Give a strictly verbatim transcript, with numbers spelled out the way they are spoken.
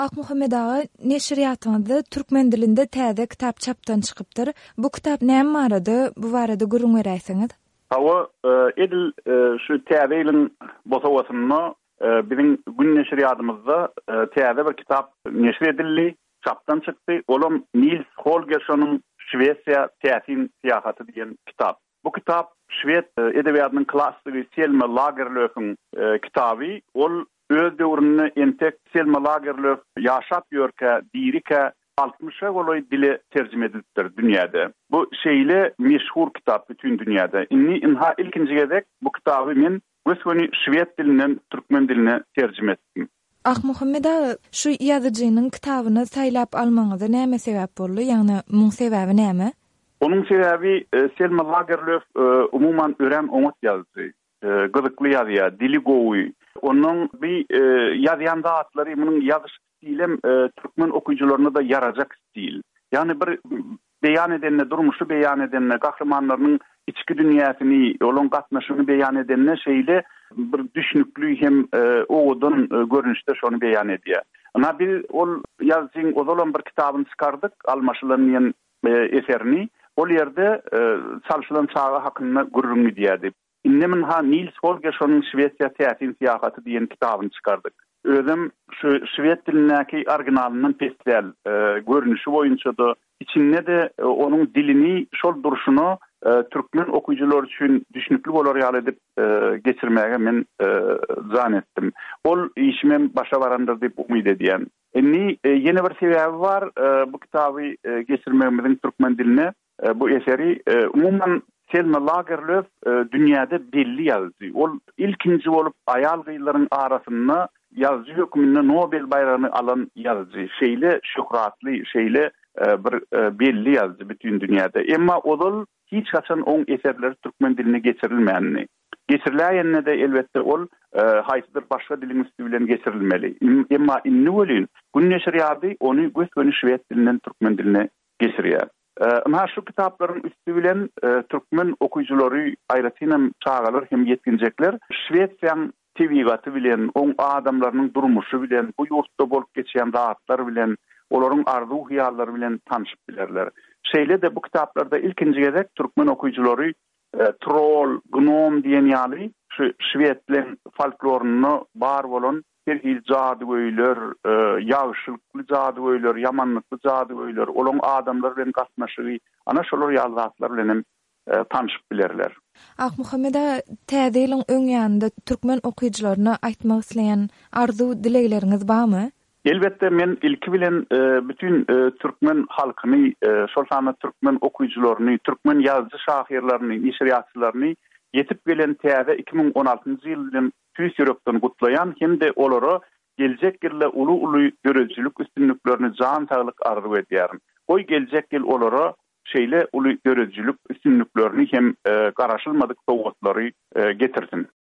Ak Muhammed ağa, neşriýatynda türkmen dilinde täze kitap çapdan çykypdyr. Bu kitap näme barada? Bu barada gurrun beräýsiňiz? Hawa edil şu täzeýiň bosawasyny biziň gün neşriýatymyzda täze bir kitap neşr edildi, çapdan çykdy. Olam Nils Holgerssonyň Şwesiýa täsin siýahaty diýen kitap. Bu kitap Şwed edebiýatynyň klassiki Selma Lagerlöf'ün kitaby. Ol öz döwrüne entek Selma Lagerlöf ýaşap ýörke, dirike altmışa goloy dile terjime edilipdir dünýäde. Bu şeýle meşhur kitap bütün dünýäde. Inni inha ilkinji gezek bu kitaby men gösgöni şwed dilinden türkmen diline terjime etdim. Ak Muhammed ağa, şu ýazyjynyň kitabyny saýlap almaňyza näme sebäp boldy? Ýagny muň sebäbi näme? Onun sebebi Selma Lagerlöf umuman ören omut yazdı. Gıdıklı yazıya, dili gowy. Onun bir yazyan zatları, bunun yazış stilem Türkmen okuyucularına da yaracak stil. Yani bir beyan edenine, durmuşu beyan edenine, kahramanlarının içki dünyasını, olan katnaşını beyan edenine şeyle bir düşünüklü hem oğudun görünüşte şunu beyan ediyor. Ana bir ol yazın ozolan bir kitabını çıkardık, almaşılanın eserini. O yerde çalışılan çağı hakkında gurrun diýerdi. Innemin ha Nils Holgerssonyň Şwesiýa täsin siýahaty diýen kitabını çıkardık. Özüm şu şwed dilindäki originalynyň pestel görünüşi boýunça da içinde de onun dilini, şol duruşunu türkmen okuyucular üçin düşünükli bolar ýaly edip geçirmäge men zan etdim. Ol işime başa barandyr diýip umyt edýän. Enni ýene bir sebäbi var bu kitaby geçirmegimiziň türkmen diline. Bu eseri umuman Selma Lagerlöf dünýäde belli ýazdy. Ol ilkinji bolup aýal gyýlaryň arasynda ýazgy hökmünde Nobel baýragyny alan ýazgy. Şeýle şöhratly, şeýle bir belli ýazdy bütün dünýäde. Emma ol hiç haçan on eserleri türkmen diline geçirilmänini. Geçirilýänne de elbetde ol haýsydyr başga diliň üstü bilen geçirilmeli. Emma inni bolýan gün neşriýaty onu gösgöni şwed dilinden türkmen diline geçirýär. Ama şu kitapların üstü bilen e, Türkmen okuyucuları ayrıtıyla çağalır hem yetkinecekler. Şwedsen T V-gatı bilen, on adamlarının durmuşu bilen, bu yurtta bolup geçen rahatlar bilen, onların arzu hıyalları bilen tanışıp bilerler. Şeyle de bu kitaplarda ilkinci gezek Türkmen okuyucuları e, troll, gnom diyen ýaly şu Şwedlerin folklorunu bar bolan bir hil jadygoýlar, ýagşylykly jadygoýlar, ýamanlykly jadygoýlar, olan adamlar bilen gatnaşygy, ana şolar ýazatlar bilen tanışyp bilerler. Ak Muhammed ağa, täzeýiň öň ýanynda türkmen okuyucularyna aýtmak isleýän arzu dileýleriňiz barmy? Elbette men ilki bilen bütün türkmen halkyny, şol sana türkmen okuyucularyny, türkmen ýazgy şahyrlaryny, neşriýatçylaryny yetip gelen täze iki bin on altyncy ýyldan tüýs ýörekden gutlayan hem de olary geljek ýylda ulu ulu görejlik üstünlüklerini jan saglyk arzu edýär. Oy geljek ýyl olary şeýle ulu görejlik üstünlüklerini hem garaşylmadyk sowgatlary getirsin.